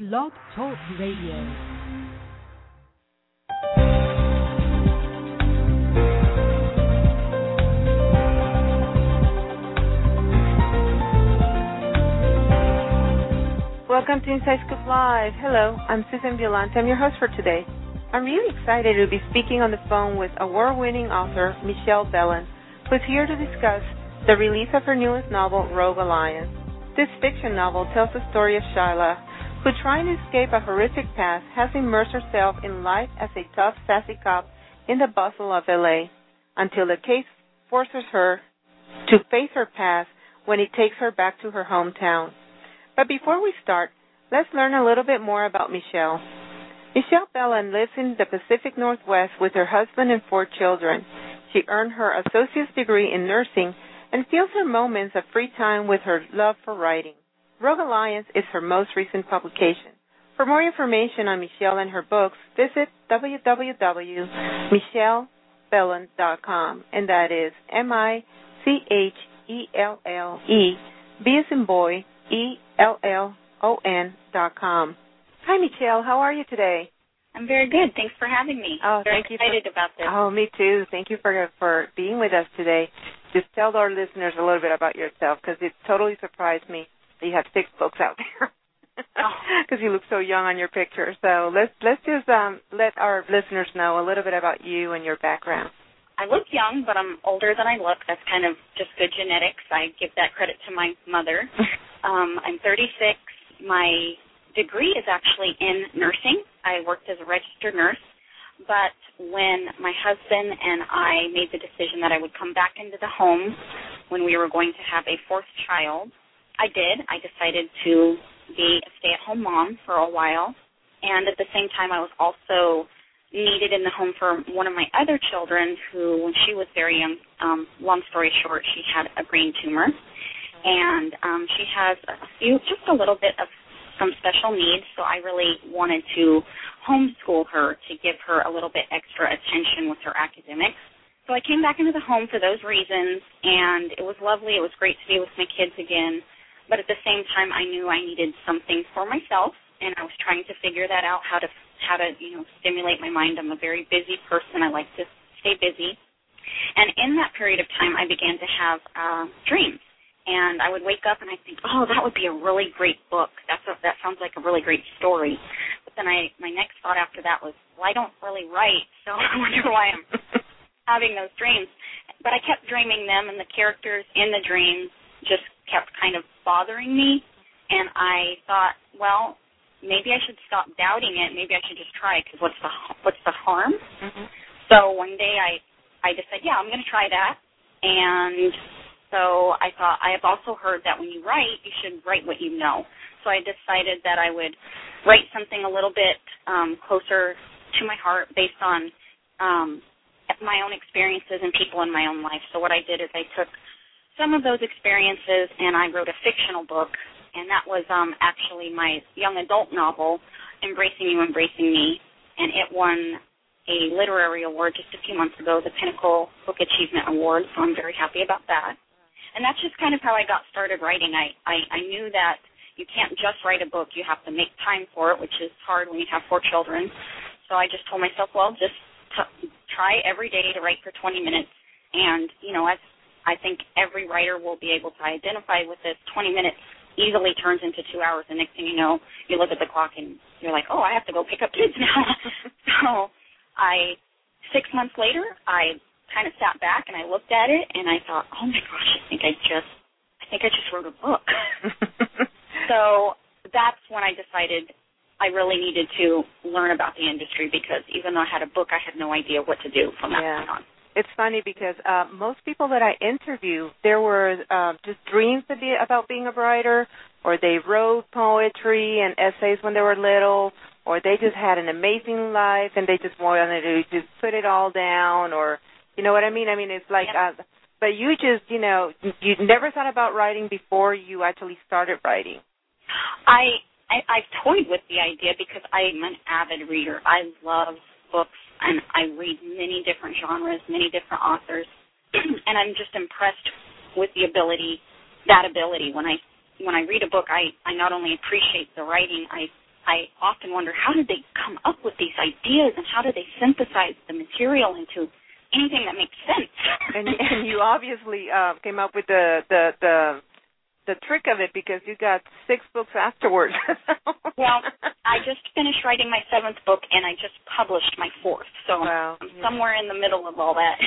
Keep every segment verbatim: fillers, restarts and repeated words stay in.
Blog Talk Radio. Welcome to Inside Scoop Live. Hello, I'm Susan Violante. I'm your host for today. I'm really excited to be speaking on the phone with award-winning author Michelle Bellon, who's here to discuss the release of her newest novel, Rogue Alliance. This fiction novel tells the story of Shyla, who, trying to escape a horrific past, has immersed herself in life as a tough, sassy cop in the bustle of L A, until the case forces her to face her past when it takes her back to her hometown. But before we start, let's learn a little bit more about Michelle. Michelle Bellon lives in the Pacific Northwest with her husband and four children. She earned her associate's degree in nursing and fills her moments of free time with her love for writing. Rogue Alliance is her most recent publication. For more information on Michelle and her books, visit w w w dot michelle bellon dot com, and that is M I C H E L L E, B as in boy, E L L O N dot com. Hi, Michelle. How are you today? I'm very good. Thanks for having me. Oh, very thank excited you for, about this. Oh, me too. Thank you for for being with us today. Just tell our listeners a little bit about yourself, because it totally surprised me that you have six books out there. Because you look so young on your picture. So let's let's just um, let our listeners know a little bit about you and your background. I look young, but I'm older than I look. That's kind of just good genetics. I give that credit to my mother. um, I'm thirty-six. My degree is actually in nursing. I worked as a registered nurse. But when my husband and I made the decision that I would come back into the home when we were going to have a fourth child, I did. I decided to be a stay-at-home mom for a while. And at the same time, I was also needed in the home for one of my other children who, when she was very young, um, long story short, she had a brain tumor. And um, she has a few, just a little bit of some special needs, so I really wanted to homeschool her to give her a little bit extra attention with her academics. So I came back into the home for those reasons, and it was lovely. It was great to be with my kids again. But at the same time, I knew I needed something for myself, and I was trying to figure that out, how to, how to you know, stimulate my mind. I'm a very busy person. I like to stay busy. And in that period of time, I began to have uh, dreams. And I would wake up and I'd think, oh, that would be a really great book. That's a, that sounds like a really great story. But then I, my next thought after that was, well, I don't really write, so I wonder why I'm having those dreams. But I kept dreaming them, and the characters in the dreams just kept kind of bothering me. And I thought, well, maybe I should stop doubting it. Maybe I should just try it, because what's the, what's the harm? Mm-hmm. So one day I, I decided, yeah, I'm going to try that. And so I thought, I have also heard that when you write, you should write what you know. So I decided that I would write something a little bit um, closer to my heart based on um, my own experiences and people in my own life. So what I did is I took some of those experiences and I wrote a fictional book, and that was um, actually my young adult novel, Embracing You, Embracing Me, and it won a literary award just a few months ago, the Pinnacle Book Achievement Award, so I'm very happy about that. And that's just kind of how I got started writing. I, I, I knew that you can't just write a book. You have to make time for it, which is hard when you have four children. So I just told myself, well, just t- try every day to write for twenty minutes. And, you know, as I think every writer will be able to identify with this, twenty minutes easily turns into two hours. The next thing you know, you look at the clock and you're like, oh, I have to go pick up kids now. So I, six months later, I kind of sat back and I looked at it and I thought, oh my gosh, I think I just, I think I just wrote a book. So that's when I decided I really needed to learn about the industry, because even though I had a book, I had no idea what to do from that yeah. point on. It's funny because uh, most people that I interview, there were uh, just dreams to be, about being a writer, or they wrote poetry and essays when they were little, or they just had an amazing life and they just wanted to just put it all down, or you know what I mean? I mean, it's like, uh, but you just, you know, you never thought about writing before you actually started writing. I, I, I've toyed with the idea because I'm an avid reader. I love books, and I read many different genres, many different authors, and I'm just impressed with the ability, that ability. When I when I read a book, I, I not only appreciate the writing, I I often wonder, how did they come up with these ideas, and how did they synthesize the material into anything that makes sense? and, and you obviously uh, came up with the, the the the trick of it, because you got six books afterwards. Well, I just finished writing my seventh book, and I just published my fourth. So wow. I'm yeah. somewhere in the middle of all that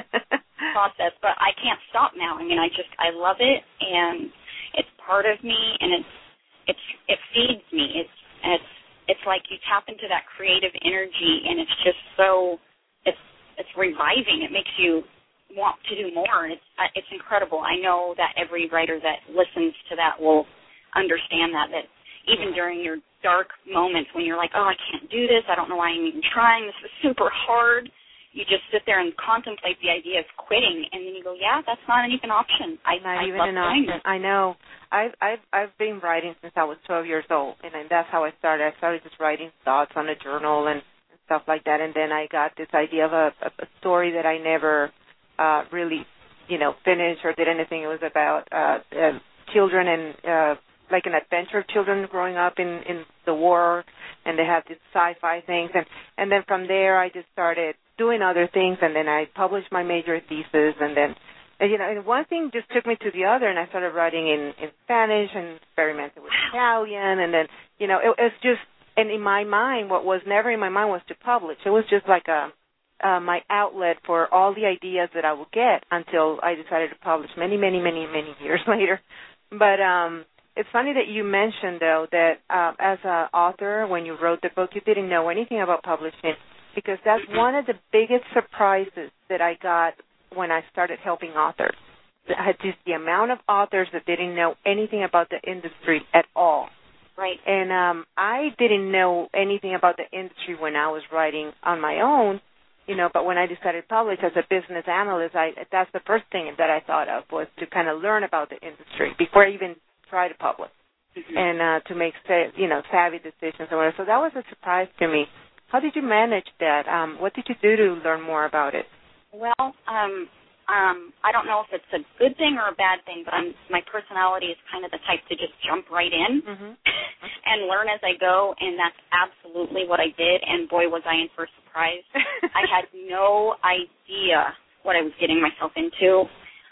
process. But I can't stop now. I mean, I just I love it, and it's part of me, and it's it's it feeds me. It's it's it's like you tap into that creative energy, and it's just so it's it's reviving. It makes you want to do more. It's it's incredible. I know that every writer that listens to that will understand that, that even during your dark moments when you're like, oh, I can't do this, I don't know why I'm even trying, this is super hard, you just sit there and contemplate the idea of quitting, and then you go, yeah, that's not even an option. I, not I even love an doing option. this. I know. I've I've I've been writing since I was twelve years old, and that's how I started. I started just writing thoughts on a journal and stuff like that, and then I got this idea of a, a story that I never Uh, really, you know, finished or did anything. It was about uh, uh, children and uh, like an adventure of children growing up in, in the war, and they have these sci-fi things. And, and then from there, I just started doing other things, and then I published my major thesis, and then, and, you know, and one thing just took me to the other, and I started writing in, in Spanish and experimented with Italian, and then, you know, it, it's just, and in my mind, what was never in my mind was to publish. It was just like a Uh, my outlet for all the ideas that I would get until I decided to publish many, many, many, many years later. But um, it's funny that you mentioned, though, that uh, as an author, when you wrote the book, you didn't know anything about publishing, because that's one of the biggest surprises that I got when I started helping authors. I had just the amount of authors that didn't know anything about the industry at all. Right. And um, I didn't know anything about the industry when I was writing on my own. You know, but when I decided to publish as a business analyst, I, that's the first thing that I thought of, was to kind of learn about the industry before I even try to publish, mm-hmm. and uh, to make, you know, savvy decisions or whatever. So that was a surprise to me. How did you manage that? Um, what did you do to learn more about it? Well, um, um, I don't know if it's a good thing or a bad thing, but I'm, my personality is kind of the type to just jump right in mm-hmm. and learn as I go, and that's absolutely what I did, and boy, was I in for a surprise. I had no idea what I was getting myself into.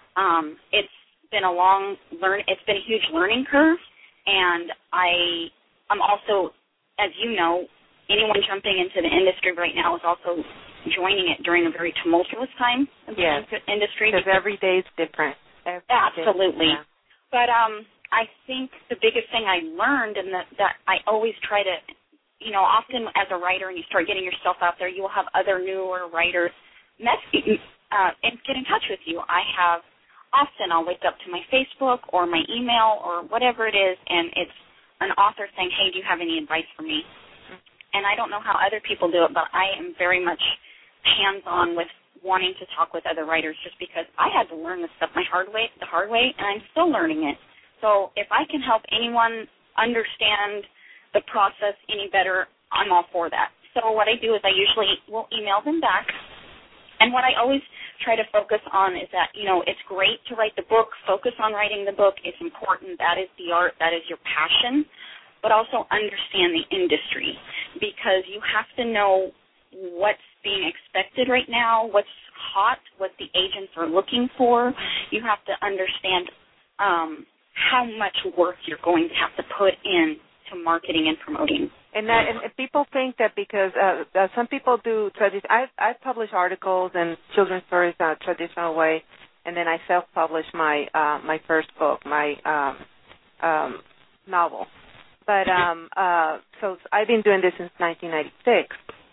Um, it's been a long learn. It's been a huge learning curve, and I, I'm also, as you know, anyone jumping into the industry right now is also joining it during a very tumultuous time in the yes. industry. Because every day is different. Every absolutely. Day, yeah. But um, I think the biggest thing I learned, and that, that I always try to, you know, often as a writer and you start getting yourself out there, you will have other newer writers message, uh, and get in touch with you. I have often, I'll wake up to my Facebook or my email or whatever it is, and it's an author saying, hey, do you have any advice for me? And I don't know how other people do it, but I am very much hands-on with wanting to talk with other writers, just because I had to learn this stuff my hard way, the hard way, and I'm still learning it. So if I can help anyone understand the process any better, I'm all for that. So what I do is I usually will email them back, and what I always try to focus on is that, you know, it's great to write the book, focus on writing the book, it's important, that is the art, that is your passion, but also understand the industry, because you have to know what's being expected right now, what's hot, what the agents are looking for. You have to understand um, how much work you're going to have to put in to marketing and promoting. And, that, and people think that because uh, uh, some people do tradition. I I publish articles and children's stories uh, traditional way, and then I self-publish my uh, my first book, my um, um, novel. But um, uh, so I've been doing this since nineteen ninety-six.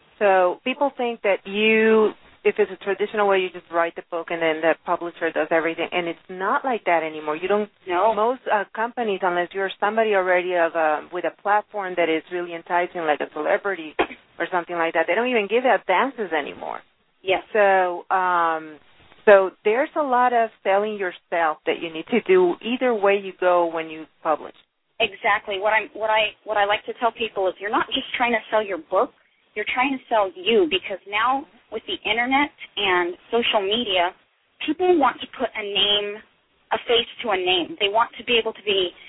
So people think that you, if it's a traditional way, you just write the book and then the publisher does everything, and it's not like that anymore. You don't. No. Most uh, companies, unless you're somebody already of a, with a platform that is really enticing, like a celebrity or something like that, they don't even give advances anymore. Yes. So, um, so there's a lot of selling yourself that you need to do either way you go when you publish. Exactly. What I what I what I like to tell people is, you're not just trying to sell your book. You're trying to sell you, because now with the internet and social media, people want to put a name, a face to a name. They want to be able to be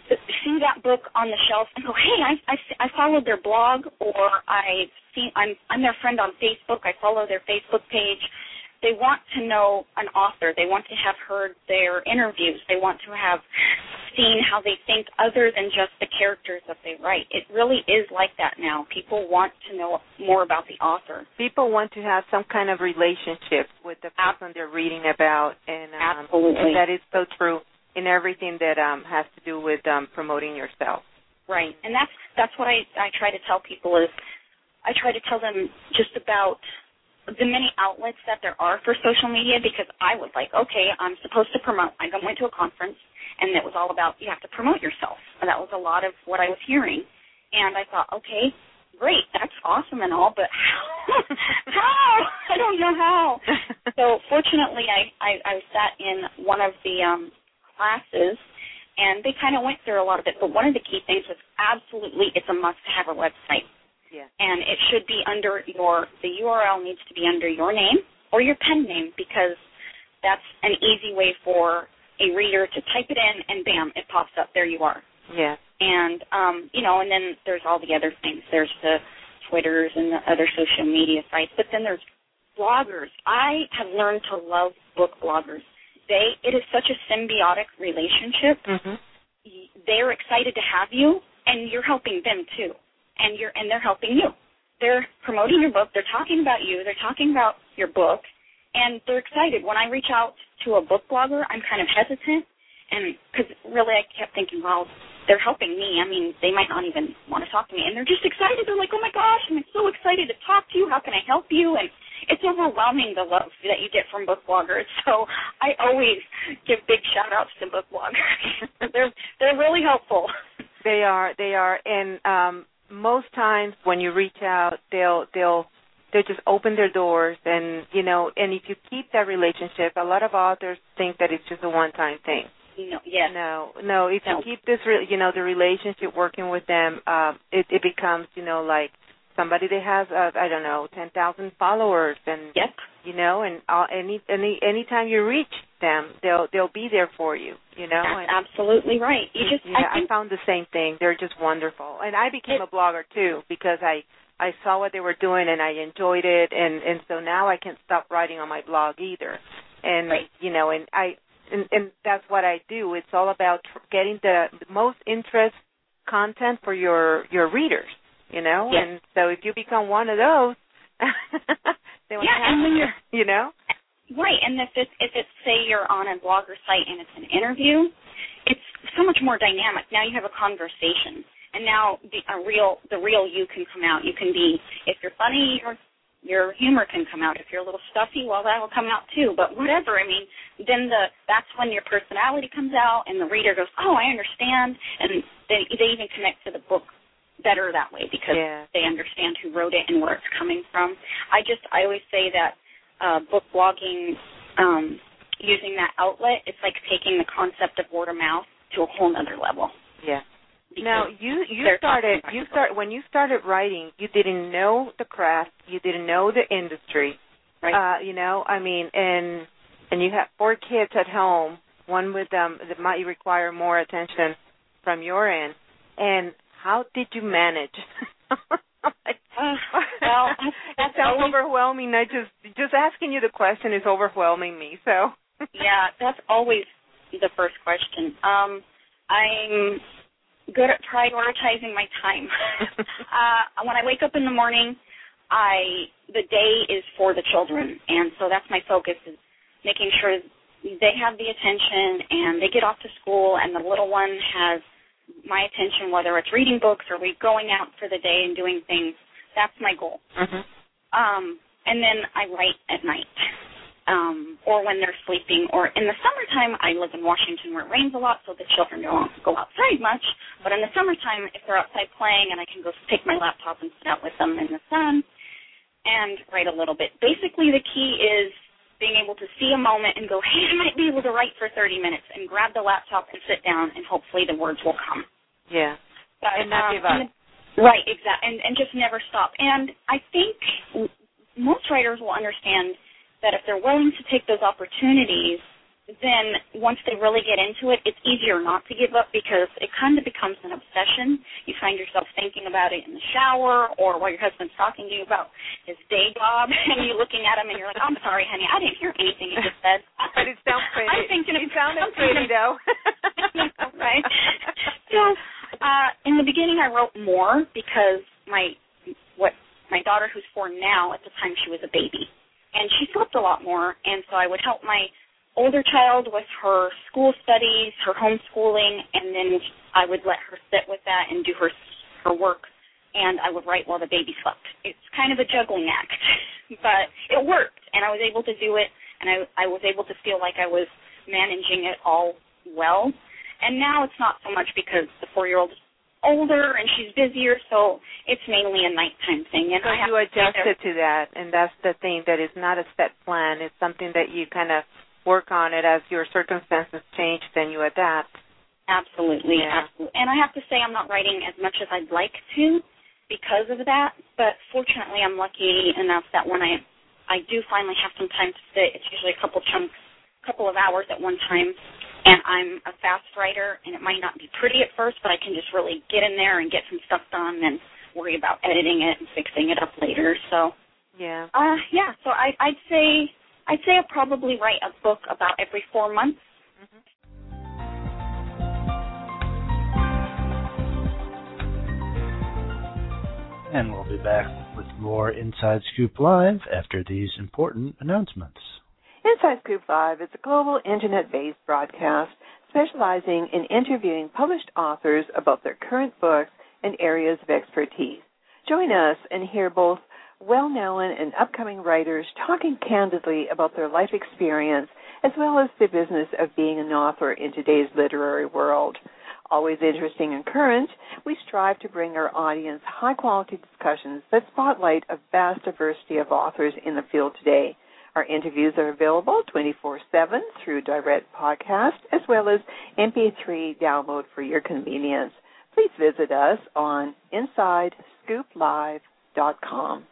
see that book on the shelf and go, hey, I, I, I followed their blog, or I see I'm I'm their friend on Facebook. I follow their Facebook page. They want to know an author. They want to have heard their interviews. They want to have seen how they think other than just the characters that they write. It really is like that now. People want to know more about the author. People want to have some kind of relationship with the person they're reading about, and, um, Absolutely. and that is so true in everything that um, has to do with um, promoting yourself. Right, and that's that's what I, I try to tell people is I try to tell them just about the many outlets that there are for social media, because I was like, okay, I'm supposed to promote. I went to a conference, and it was all about you have to promote yourself. And that was a lot of what I was hearing. And I thought, okay, great, that's awesome and all, but how? how? I don't know how. So fortunately, I, I, I sat in one of the um, classes, and they kind of went through a lot of it. But one of the key things was absolutely it's a must to have a website. Yeah. And it should be under your, the U R L needs to be under your name or your pen name, because that's an easy way for a reader to type it in and bam, it pops up. There you are. Yeah. And, um, you know, and then there's all the other things. There's the Twitters and the other social media sites, but then there's bloggers. I have learned to love book bloggers. They, it is such a symbiotic relationship. Mm-hmm. They're excited to have you, and you're helping them too. And you're and they're helping you. They're promoting your book. They're talking about you. They're talking about your book, and they're excited. When I reach out to a book blogger, I'm kind of hesitant, and because really I kept thinking, well, they're helping me. I mean, they might not even want to talk to me, and they're just excited. They're like, oh my gosh, I'm so excited to talk to you. How can I help you? And it's overwhelming, the love that you get from book bloggers. So I always give big shout outs to book bloggers. they're they're really helpful. They are. They are, and um. most times when you reach out, they'll they'll they'll just open their doors, and you know, and if you keep that relationship, a lot of authors think that it's just a one-time thing. No, yes. No, no. If no. you keep this, re- you know, the relationship working with them, uh, it, it becomes, you know, like somebody that has, uh, I don't know, ten thousand followers, and yep. you know, and uh, any any anytime you reach them, they'll they'll be there for you. You know, that's and, absolutely right. You just, yeah, I, think, I found the same thing. They're just wonderful, and I became it, a blogger too because I I saw what they were doing and I enjoyed it, and and so now I can't stop writing on my blog either, and right. you know, and I and, and that's what I do. It's all about tr- getting the most interest content for your your readers, you know, yes. and so if you become one of those, they want yeah, to have and when you, you know. Right, and if it's, if it's, say, you're on a blogger site and it's an interview, it's so much more dynamic. Now you have a conversation, and now the a real the real you can come out. You can be, if you're funny, your your humor can come out. If you're a little stuffy, well, that will come out too. But whatever, I mean, then the that's when your personality comes out, and the reader goes, oh, I understand, and they they even connect to the book better that way because yeah. they understand who wrote it and where it's coming from. I just I always say that. Uh, book blogging, um, using that outlet, it's like taking the concept of word of mouth to a whole other level. Yeah. Now you you They're started you start when you started writing. You didn't know the craft. You didn't know the industry. Right. Uh, you know, I mean, and and you have four kids at home. One with them that might require more attention from your end. And how did you manage? Like, uh, well, that's, that's it sounds always, overwhelming. I just just asking you the question is overwhelming me. So yeah, that's always the first question. Um, I'm good at prioritizing my time. uh, when I wake up in the morning, I the day is for the children, and so that's my focus is making sure they have the attention and they get off to school, and the little one has my attention, whether it's reading books or we going out for the day and doing things. That's my goal. Mm-hmm. Um, and then I write at night um, or when they're sleeping. Or in the summertime, I live in Washington where it rains a lot, so the children don't go outside much. But in the summertime, if they're outside playing, and I can go take my laptop and sit out with them in the sun and write a little bit. Basically, the key is being able to see a moment and go, hey, I might be able to write for thirty minutes and grab the laptop and sit down, and hopefully the words will come. Yeah. But, and not um, give up. And, right, exactly, and, and just never stop. And I think most writers will understand that if they're willing to take those opportunities, then once they really get into it, it's easier not to give up because it kind of becomes an obsession. You find yourself thinking about it in the shower or while your husband's talking to you about his day job, and you're looking at him and you're like, I'm sorry, honey, I didn't hear anything you just said. But it sounds pretty. I'm thinking it sounded pretty, though. Right? So uh, in the beginning I wrote more because my what my daughter, who's four now, at the time she was a baby, and she slept a lot more, and so I would help my older child with her school studies, her homeschooling, and then I would let her sit with that and do her her work, and I would write while the baby slept. It's kind of a juggling act, but it worked, and I was able to do it, and I, I was able to feel like I was managing it all well. And now it's not so much because the four-year-old is older and she's busier, so it's mainly a nighttime thing. And so I have you adjusted to, to that, and that's the thing, that it's not a set plan. It's something that you kind of work on it as your circumstances change, then you adapt. Absolutely, yeah. absolutely. And I have to say I'm not writing as much as I'd like to because of that, but fortunately I'm lucky enough that when I I do finally have some time to sit, it's usually a couple chunks, a couple of hours at one time, and I'm a fast writer, and it might not be pretty at first, but I can just really get in there and get some stuff done and worry about editing it and fixing it up later. So, yeah. Uh, yeah, so I, I'd say... I'd say I'll probably write a book about every four months. Mm-hmm. And we'll be back with more Inside Scoop Live after these important announcements. Inside Scoop Live is a global internet-based broadcast specializing in interviewing published authors about their current books and areas of expertise. Join us and hear both well-known and upcoming writers talking candidly about their life experience as well as the business of being an author in today's literary world. Always interesting and current, we strive to bring our audience high-quality discussions that spotlight a vast diversity of authors in the field today. Our interviews are available twenty-four seven through direct podcast as well as M P three download for your convenience. Please visit us on inside scoop live dot com.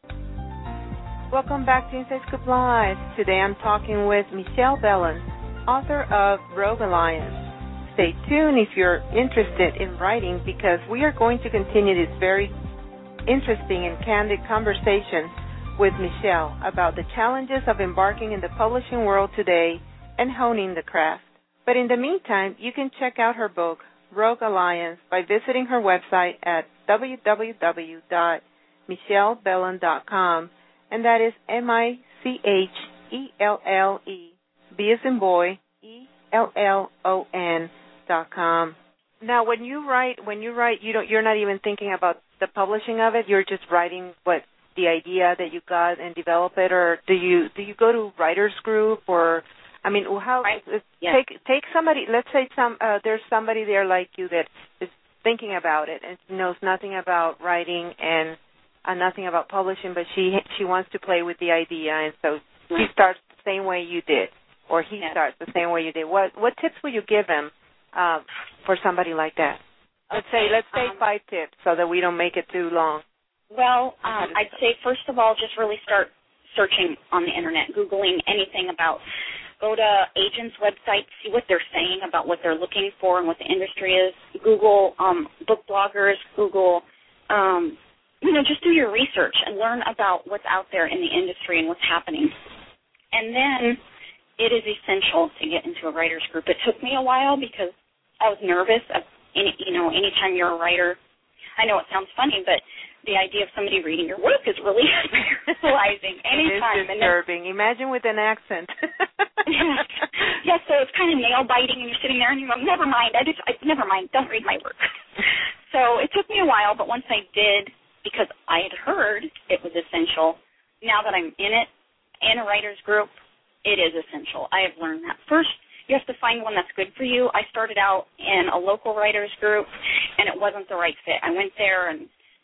Welcome back to Inside Scoop Live. Today I'm talking with Michelle Bellon, author of Rogue Alliance. Stay tuned if you're interested in writing because we are going to continue this very interesting and candid conversation with Michelle about the challenges of embarking in the publishing world today and honing the craft. But in the meantime, you can check out her book, Rogue Alliance, by visiting her website at w w w dot michelle bellon dot com. And that is M I C H E L L E, B as in boy, E L L O N dot com. Now, when you write, when you write, you don't, you're not even thinking about the publishing of it. You're just writing what the idea that you got and develop it, or do you do you go to writers group, or I mean, how right. yes. take take somebody. Let's say some uh, there's somebody there like you that is thinking about it and knows nothing about writing and Uh, nothing about publishing, but she she wants to play with the idea, and so he starts the same way you did, or he yes. starts the same way you did. What what tips will you give him uh, for somebody like that? Let's okay. say let's say um, five tips so that we don't make it too long. Well, um, I'd say first of all, just really start searching on the internet, Googling anything about. Go to agents' websites, see what they're saying about what they're looking for and what the industry is. Google um, book bloggers. Google. Um, You know, just do your research and learn about what's out there in the industry and what's happening. And then it is essential to get into a writer's group. It took me a while because I was nervous. Of any, you know, anytime you're a writer, I know it sounds funny, but the idea of somebody reading your work is really paralyzing. Anytime. It is disturbing. Then, imagine with an accent. yes. yes, so it's kind of nail-biting, and you're sitting there, and you're like, never mind, I just, I, never mind, don't read my work. So it took me a while, but once I did, because I had heard it was essential. Now that I'm in it, in a writer's group, it is essential. I have learned that. First, you have to find one that's good for you. I started out in a local writer's group, and it wasn't the right fit. I went there, and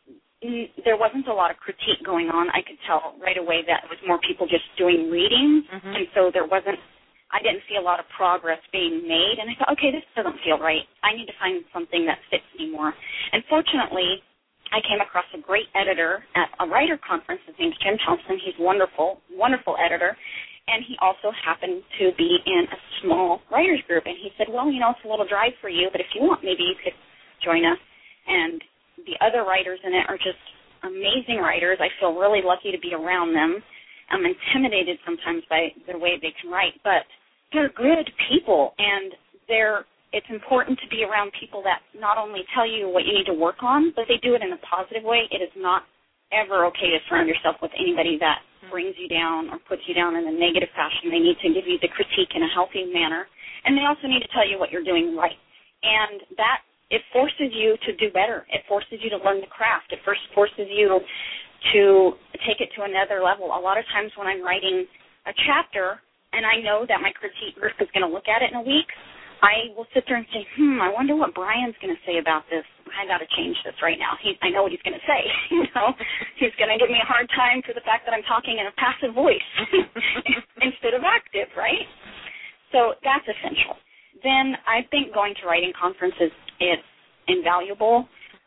there wasn't a lot of critique going on. I could tell right away that it was more people just doing readings, mm-hmm. and so there wasn't, I didn't see a lot of progress being made, and I thought, okay, this doesn't feel right. I need to find something that fits me more. And fortunately, I came across a great editor at a writer conference. His name's Jim Thompson. He's wonderful, wonderful editor. and he also happened to be in a small writers group. And he said, well, you know, it's a little drive for you, but if you want, maybe you could join us. And the other writers in it are just amazing writers. I feel really lucky to be around them. I'm intimidated sometimes by the way they can write, but they're good people, and they're it's important to be around people that not only tell you what you need to work on, but they do it in a positive way. It is not ever okay to surround yourself with anybody that brings you down or puts you down in a negative fashion. They need to give you the critique in a healthy manner, and they also need to tell you what you're doing right. And that, it forces you to do better. It forces you to learn the craft. It first forces you to take it to another level. A lot of times when I'm writing a chapter and I know that my critique group is going to look at it in a week, I will sit there and say, hmm, I wonder what Brian's going to say about this. I got to change this right now. He, I know what he's going to say. You know, he's going to give me a hard time for the fact that I'm talking in a passive voice instead of active, right? So that's essential. Then I think going to writing conferences is invaluable.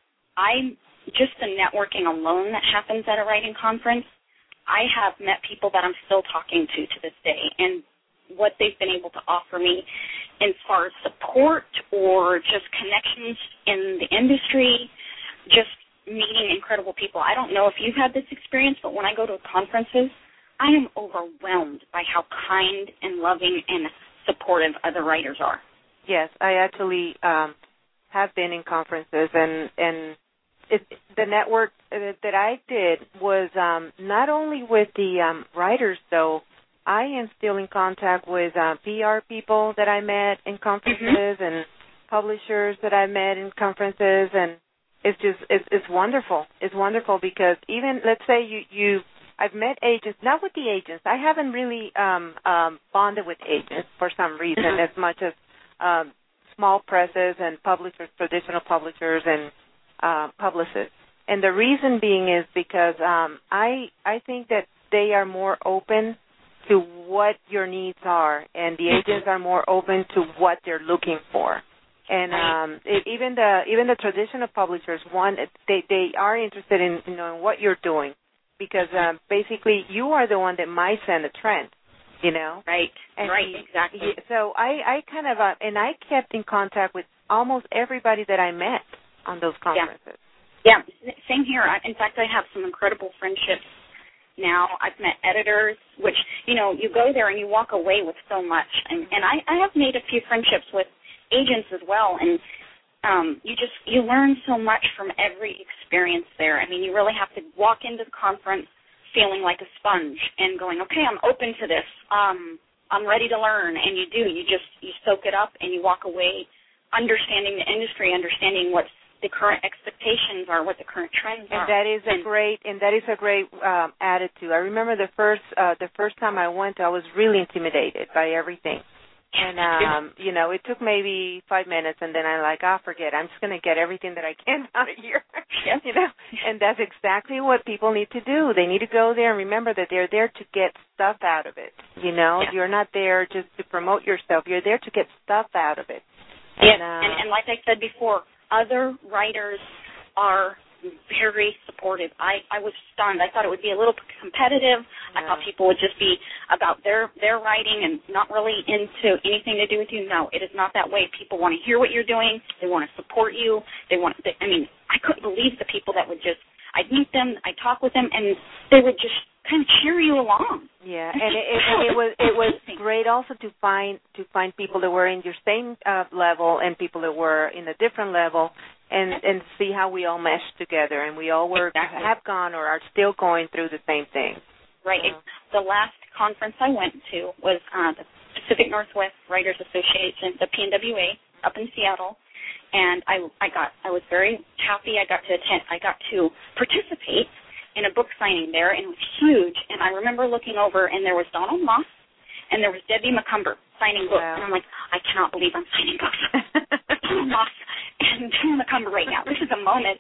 I just the networking alone that happens at a writing conference, I have met people that I'm still talking to to this day, and what they've been able to offer me as far as support or just connections in the industry, just meeting incredible people. I don't know if you've had this experience, but when I go to conferences, I am overwhelmed by how kind and loving and supportive other writers are. Yes, I actually um, have been in conferences, and, and it, the network that I did was um, not only with the um, writers, though. I am still in contact with uh, P R people that I met in conferences, mm-hmm. and publishers that I met in conferences, and it's just it's, it's wonderful. It's wonderful because even let's say you you I've met agents, not with the agents. I haven't really um, um, bonded with agents for some reason mm-hmm. as much as um, small presses and publishers, traditional publishers and uh, publicists. And the reason being is because um, I I think that they are more open to what your needs are, and the agents are more open to what they're looking for. And um, it, even the even the traditional publishers, one, they, they are interested in you knowing what you're doing, because um, basically you are the one that might send a trend, you know? Right, and right, he, exactly. He, so I, I kind of, uh, and I kept in contact with almost everybody that I met on those conferences. Yeah, yeah. Same here. I, in fact, I have some incredible friendships now. I've met editors, which, you know, you go there and you walk away with so much. And, and I, I have made a few friendships with agents as well, and um, you just, you learn so much from every experience there. I mean, you really have to walk into the conference feeling like a sponge and going, okay, I'm open to this. Um, I'm ready to learn. And you do. You just, you soak it up and you walk away understanding the industry, understanding what's the current expectations are, what the current trends and are. That is a great, and that is a great um, attitude. I remember the first, uh, the first time I went, I was really intimidated by everything. And, um, you know, it took maybe five minutes, and then I'm like, ah, oh, forget it. I'm just going to get everything that I can out of here, yes. you know. And that's exactly what people need to do. They need to go there and remember that they're there to get stuff out of it, you know. Yes. You're not there just to promote yourself. You're there to get stuff out of it. Yes, and, uh, and, and like I said before, other writers are very supportive. I, I was stunned. I thought it would be a little competitive. Yeah. I thought people would just be about their, their writing and not really into anything to do with you. No, it is not that way. People want to hear what you're doing. They want to support you. They want. They, I mean, I couldn't believe the people that would just, I'd meet them, I'd talk with them, and they would just kind of cheer you along. Yeah, and it, it, and it was it was great also to find to find people that were in your same uh, level and people that were in a different level, and and see how we all mesh together, and we all were exactly. have gone or are still going through the same thing. Right. So. The last conference I went to was uh, the Pacific Northwest Writers Association, the P N W A, up in Seattle, and I I got I was very happy. I got to attend. I got to participate in a book signing there, and it was huge. And I remember looking over, and there was Donald Moss, and there was Debbie McCumber signing books. Wow. And I'm like, I cannot believe I'm signing books. Donald Moss and Debbie McCumber right now. This is a moment.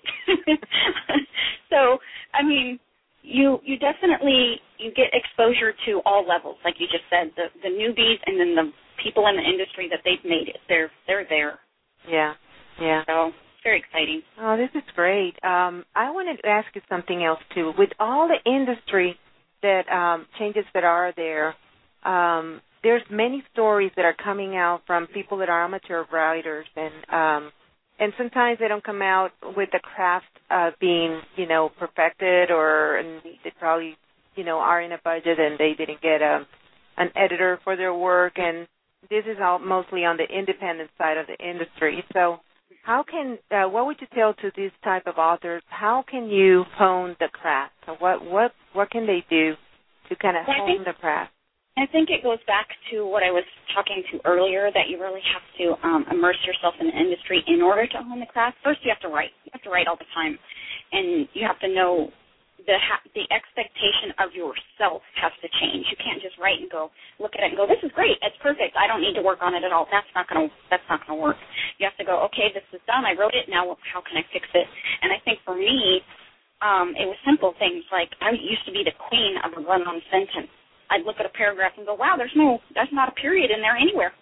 So, I mean, you you definitely, you get exposure to all levels, like you just said, the, the newbies and then the people in the industry that they've made it. They're, they're there. Yeah, yeah. So, very exciting. Oh, this is great. Um, I wanted to ask you something else, too. With all the industry that um, changes that are there, um, there's many stories that are coming out from people that are amateur writers, and um, and sometimes they don't come out with the craft uh, being, you know, perfected, or and they probably, you know, are in a budget and they didn't get a, an editor for their work, and this is all mostly on the independent side of the industry. So how can, uh, what would you tell to these type of authors? How can you hone the craft? What what what can they do to kind of well, hone think, the craft? I think it goes back to what I was talking to earlier, that you really have to um, immerse yourself in the industry in order to hone the craft. First, you have to write. You have to write all the time, and you have to know the ha- the expectation of yourself has to change. You can't just write and go look at it and go, this is great, it's perfect, I don't need to work on it at all. That's not going to that's not going to work. You have to go, okay, this is done, I wrote it, now how can I fix it? And I think for me, um, it was simple things like I used to be the queen of a run-on sentence. I'd look at a paragraph and go, wow, there's no there's not a period in there anywhere.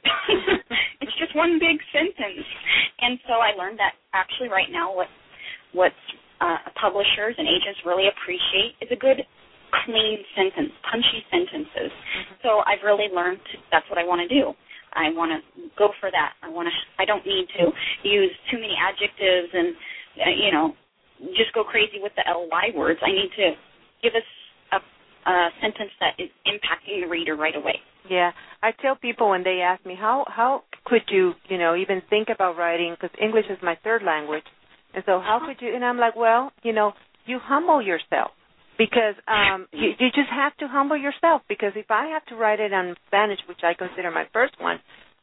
It's just one big sentence. And so I learned that actually right now what what Uh, publishers and agents really appreciate is a good, clean sentence, punchy sentences. Mm-hmm. So I've really learned that's what I want to do. I want to go for that. I want to. I don't need to use too many adjectives and, uh, you know, just go crazy with the L Y words. I need to give us a, a sentence that is impacting the reader right away. Yeah, I tell people when they ask me how how could you, you know, even think about writing, because English is my third language. And so how could you, and I'm like, well, you know, you humble yourself because um, you, you just have to humble yourself, because if I have to write it in Spanish, which I consider my first one,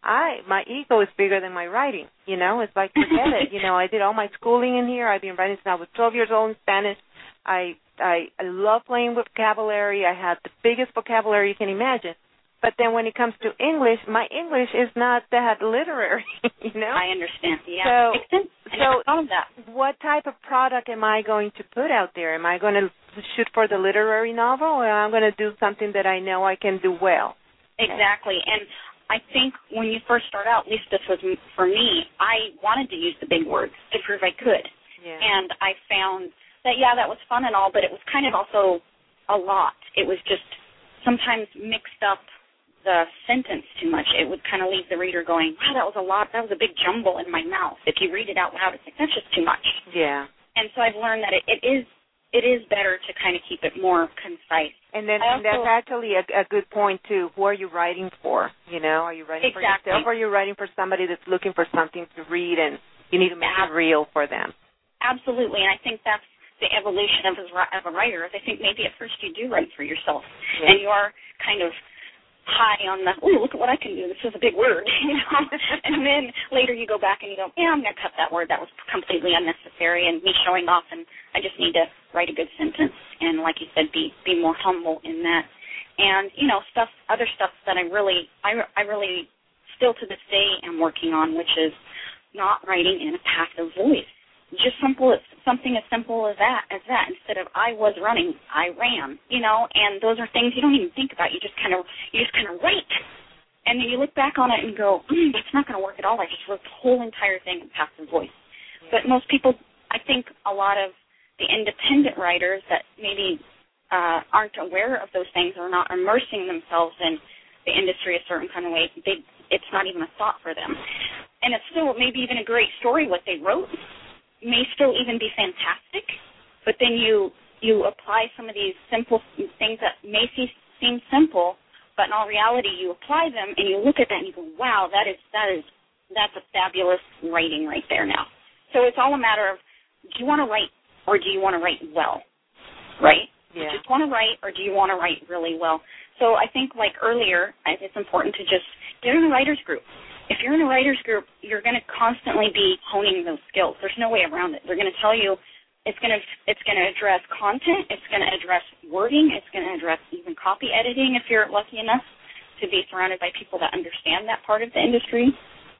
I my ego is bigger than my writing, you know. It's like, forget it. You know, I did all my schooling in here. I've been writing since I was twelve years old in Spanish. I, I, I love playing with vocabulary. I have the biggest vocabulary you can imagine. But then when it comes to English, my English is not that literary, you know? I understand. Yeah. So, Makes sense. I so never thought of that. What type of product am I going to put out there? Am I going to shoot for the literary novel, or am I going to do something that I know I can do well? Exactly. And I think when you first start out, at least this was for me, I wanted to use the big words to prove I could. Yeah. And I found that, yeah, that was fun and all, but it was kind of also a lot. It was just sometimes mixed up the sentence too much. It would kind of leave the reader going, wow, that was a lot. That was a big jumble in my mouth. If you read it out loud, it's like, that's just too much. Yeah. And so I've learned that it, it is it is better to kind of keep it more concise. And then also, and that's actually a, a good point, too. Who are you writing for? You know, are you writing exactly. for yourself, or are you writing for somebody that's looking for something to read and you need to make Ab- it real for them? Absolutely. And I think that's the evolution of, as, of a writer. Is I think maybe at first you do write for yourself, yeah. and you are kind of high on the, oh, look at what I can do. This is a big word, you know. And then later you go back and you go, yeah, I'm going to cut that word. That was completely unnecessary and me showing off, and I just need to write a good sentence. And like you said, be be more humble in that. And, you know, stuff, other stuff that I really, I, I really still to this day am working on, which is not writing in a passive voice. Just simple, something as simple as that, as that. Instead of I was running, I ran, you know. And those are things you don't even think about. You just kind of, you just kind of write, and then you look back on it and go, mm, that's not going to work at all. I just wrote the whole entire thing in passive voice. Yeah. But most people, I think, a lot of the independent writers that maybe uh, aren't aware of those things or not immersing themselves in the industry a certain kind of way, they, it's not even a thought for them. And it's still maybe even a great story what they wrote. May still even be fantastic, but then you you apply some of these simple things that may seem simple, but in all reality you apply them and you look at that and you go, wow, that is that is that's a fabulous writing right there now. So it's all a matter of, do you want to write or do you want to write well, right? Yeah. Do you just want to write or do you want to write really well? So I think like earlier, it's important to just get in a writer's group. If you're in a writer's group, you're going to constantly be honing those skills. There's no way around it. They're going to tell you it's going to it's going to address content, it's going to address wording, it's going to address even copy editing if you're lucky enough to be surrounded by people that understand that part of the industry.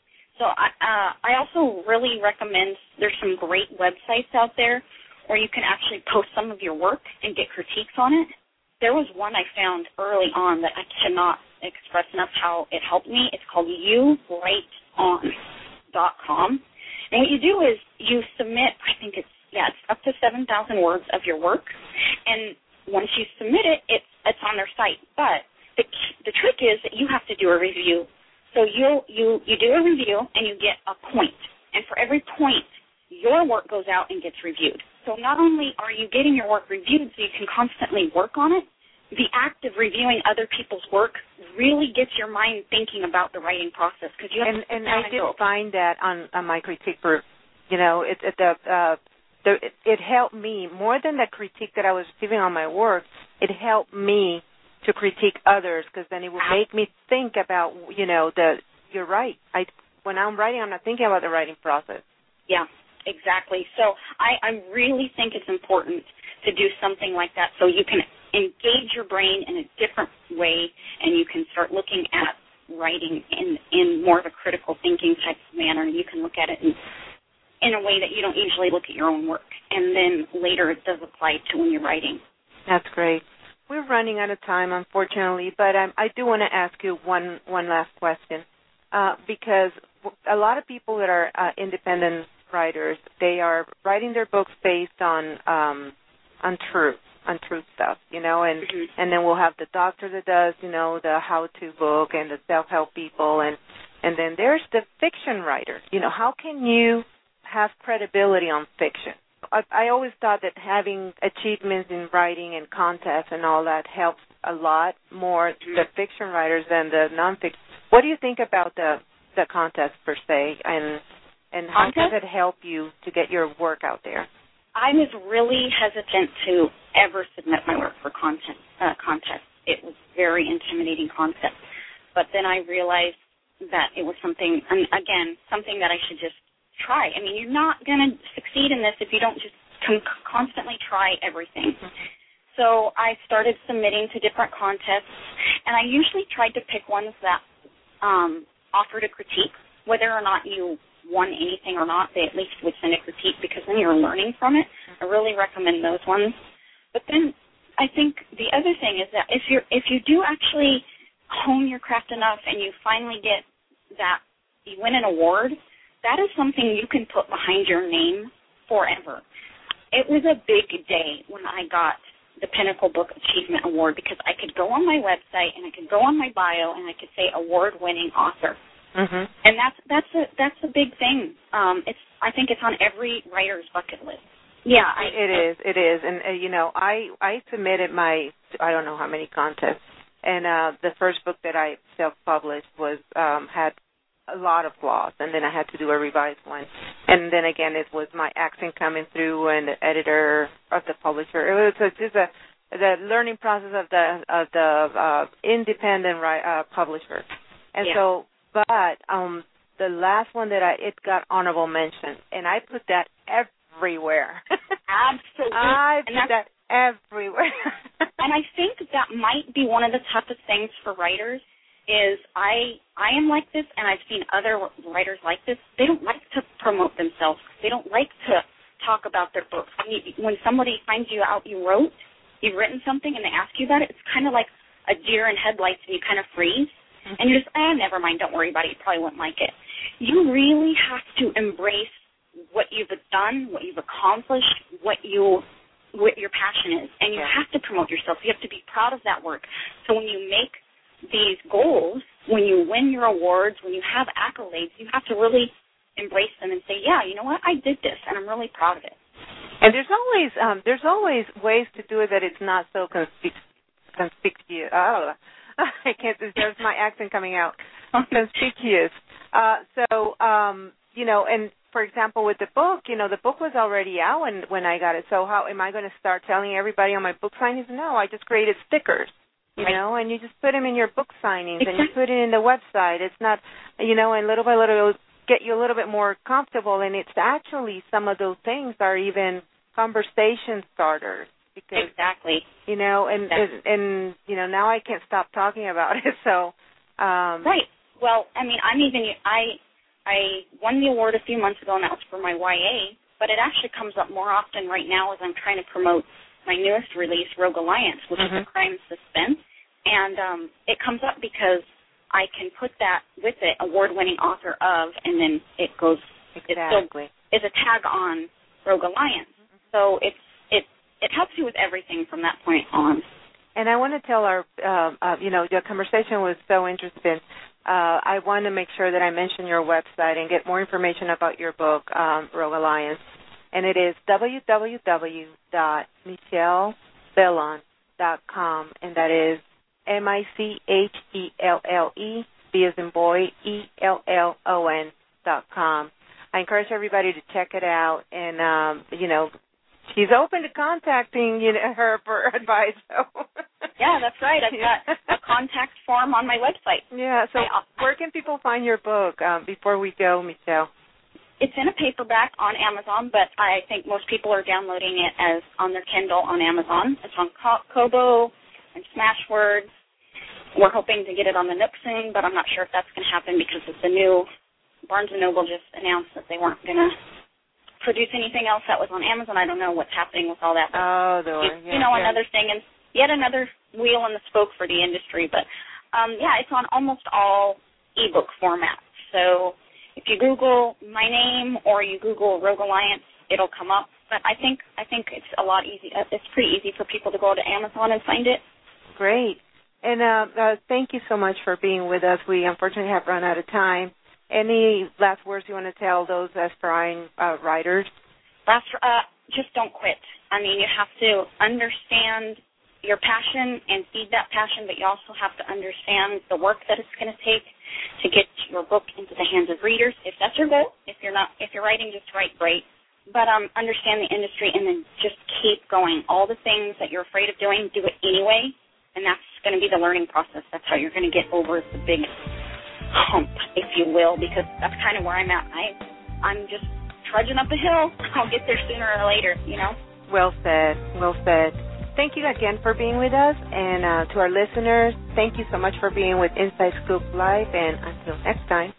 So I, uh, I also really recommend, there's some great websites out there where you can actually post some of your work and get critiques on it. There was one I found early on that I cannot express enough how it helped me. It's called you write on dot com. And what you do is you submit, I think it's, yeah, it's up to seven thousand words of your work. And once you submit it, it's, it's on their site. But the the trick is that you have to do a review. So you you you do a review and you get a point, and for every point, your work goes out and gets reviewed. So not only are you getting your work reviewed so you can constantly work on it, the act of reviewing other people's work really gets your mind thinking about the writing process. Cause you have and to and I did find that on, on my critique group. You know, it, it, the, uh, the, it, it helped me, more than the critique that I was receiving on my work, it helped me to critique others, because then it would make me think about, you know, the you're right. I When I'm writing, I'm not thinking about the writing process. Yeah. Exactly. So I, I really think it's important to do something like that so you can engage your brain in a different way and you can start looking at writing in, in more of a critical thinking type of manner. You can look at it in, in a way that you don't usually look at your own work. And then later it does apply to when you're writing. That's great. We're running out of time, unfortunately, but um, I do want to ask you one, one last question uh, because a lot of people that are uh, independent writers, they are writing their books based on um, on truth, on truth stuff, you know, and mm-hmm. and then we'll have the doctor that does, you know, the how-to book and the self-help people, and and then there's the fiction writer. You know, how can you have credibility on fiction? I, I always thought that having achievements in writing and contests and all that helps a lot more mm-hmm. the fiction writers than the nonfiction. What do you think about the the contest per se, and And how does it help you to get your work out there? I was really hesitant to ever submit my work for content, uh, contests. It was a very intimidating concept. But then I realized that it was something, and again, something that I should just try. I mean, you're not going to succeed in this if you don't just con- constantly try everything. Mm-hmm. So I started submitting to different contests, and I usually tried to pick ones that um, offered a critique, whether or not you won anything or not, they at least would send a critique because then you're learning from it. I really recommend those ones. But then I think the other thing is that if you're if you do actually hone your craft enough and you finally get that, you win an award, that is something you can put behind your name forever. It was a big day when I got the Pinnacle Book Achievement Award because I could go on my website and I could go on my bio and I could say award-winning author. Mm-hmm. And that's that's a that's a big thing. Um, it's I think it's on every writer's bucket list. Yeah, I, it is. It is, and uh, you know, I I submitted my I don't know how many contests, and uh, the first book that I self-published was um, had a lot of flaws, and then I had to do a revised one, and then again it was my accent coming through, and the editor of the publisher. It was just a the learning process of the of the uh, independent uh, publisher, and yeah. so. But um, the last one that I, it got honorable mention, and I put that everywhere. Absolutely. I put that everywhere. And I think that might be one of the toughest things for writers is I I am like this, and I've seen other writers like this. They don't like to promote themselves. They don't like to talk about their books. When, you, when somebody finds you out you wrote, you've written something, and they ask you about it, it's kind of like a deer in headlights, and you kind of freeze. And you're just, ah, never mind, don't worry about it. You probably won't like it. You really have to embrace what you've done, what you've accomplished, what you, what your passion is. And you yeah. have to promote yourself. You have to be proud of that work. So when you make these goals, when you win your awards, when you have accolades, you have to really embrace them and say, yeah, you know what, I did this, and I'm really proud of it. And there's always um, there's always ways to do it that it's not so conspic- conspicuous. Oh, I can't. There's my accent coming out. Conspicuous. Uh, so, um, you know, and for example, with the book, you know, the book was already out when, when I got it. So how am I going to start telling everybody on my book signings? No, I just created stickers, you right. know, and you just put them in your book signings exactly. and you put it in the website. It's not, you know, and little by little it'll get you a little bit more comfortable. And it's actually some of those things are even conversation starters. Because, exactly. You know, and, exactly. and and you know now I can't stop talking about it. So. Um, right. Well, I mean, I'm even I I won the award a few months ago, and that was for my Y A. But it actually comes up more often right now as I'm trying to promote my newest release, Rogue Alliance, which mm-hmm. is a crime suspense, and um, it comes up because I can put that with it, award-winning author of, and then it goes. Exactly. It's a tag on Rogue Alliance, mm-hmm. so it's. It helps you with everything from that point on. And I want to tell our, uh, uh, you know, the conversation was so interesting. Uh, I want to make sure that I mention your website and get more information about your book, um, Rogue Alliance. And it is w w w dot michelle bellon dot com, and that is M I C H E L L E, B as in boy, E L L O N dot com. I encourage everybody to check it out, and, um, you know, she's open to contacting you know, her for advice. So. Yeah, that's right. I've got a contact form on my website. Yeah, so I, where can people find your book um, before we go, Michelle? It's in a paperback on Amazon, but I think most people are downloading it as on their Kindle on Amazon. It's on Kobo and Smashwords. We're hoping to get it on the Nook soon, but I'm not sure if that's going to happen because of the new Barnes and Noble just announced that they weren't going to produce anything else that was on Amazon. I don't know what's happening with all that. Oh, the you, yeah, you know, yeah. another thing, and yet another wheel in the spoke for the industry. But, um, yeah, it's on almost all ebook formats. So if you Google my name or you Google Rogue Alliance, it'll come up. But I think I think it's a lot easy. It's pretty easy for people to go to Amazon and find it. Great. And uh, uh, thank you so much for being with us. We unfortunately have run out of time. Any last words you want to tell those aspiring uh, writers? Last, uh, just don't quit. I mean, you have to understand your passion and feed that passion, but you also have to understand the work that it's going to take to get your book into the hands of readers. If that's your goal, if you're not, if you're writing just right, great. But um, understand the industry and then just keep going. All the things that you're afraid of doing, do it anyway, and that's going to be the learning process. That's how you're going to get over the big hump, if you will, because that's kind of where I'm at. I, I'm just trudging up a hill. I'll get there sooner or later, you know. Well said. Well said. Thank you again for being with us, and uh, to our listeners, thank you so much for being with Inside Scoop Live, and until next time.